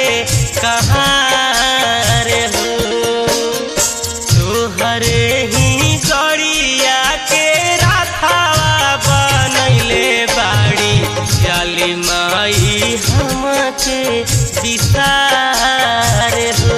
कहाँ रे हो। तोहरे ही गड़िया के राथावा बनैले बाड़ी काली माई हमके बिसार हो।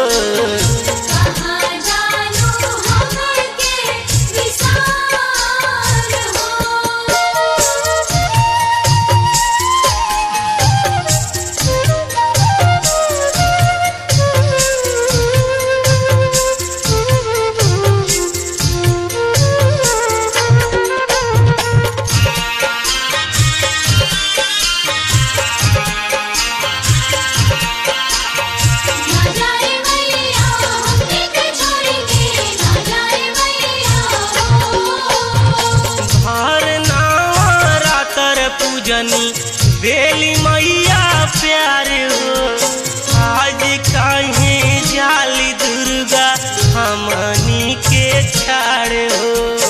बेली मैया प्यार हो आज काहे जाली दुर्गा हमनी के छाड़ हो।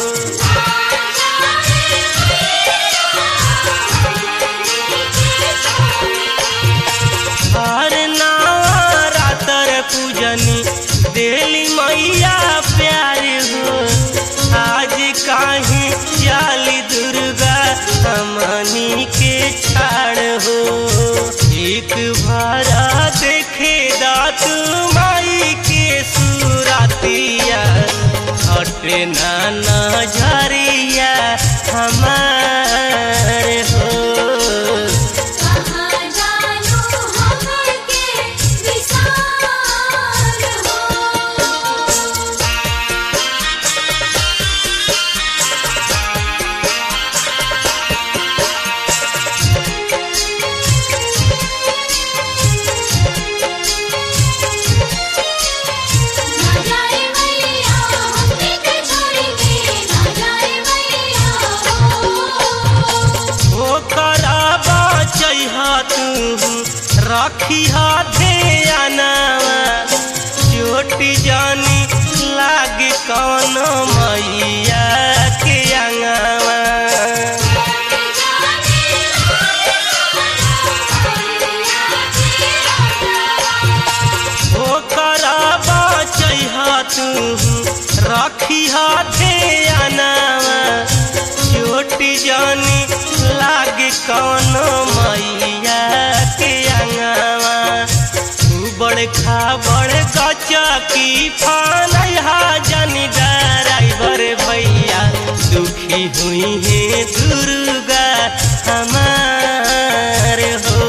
हर नवरात्र पूजनी बेली मैया प्यार हो आज काहे जाली दुर्गा हमनी के छाड़ हो। एक भारा देखे दात माई के सुरातिया हटे ना नजरिया हमार हो। रखी हाथे आनावा चोटी जानी लाग कौन मैया के अंगावा। ओ कराबा चाहिए तू रखी हाथे आनावा चोटी जानी लाग कौन मैया के अंगावा। बड़ खा बड़ गचा की फानहा जानी ड्राइवर भैया दुखी हुई है दुर्गा हमार हो।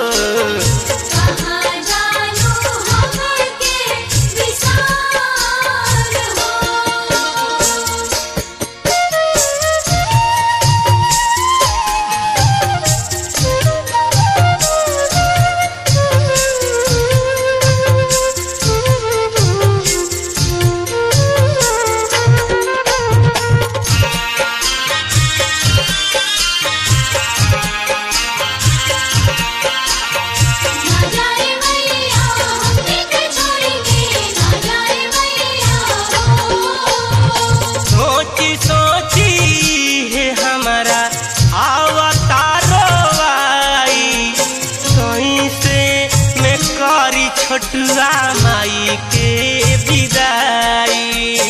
छोटुआ माई के विदाई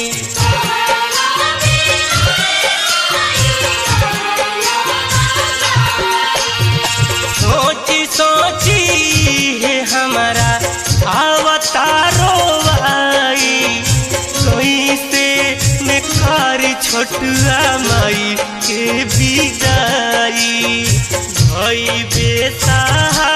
सोची सोची है हमारा अवतारो आई कोई से में कारी छोटुआ माई के विदाई भई बेसहारा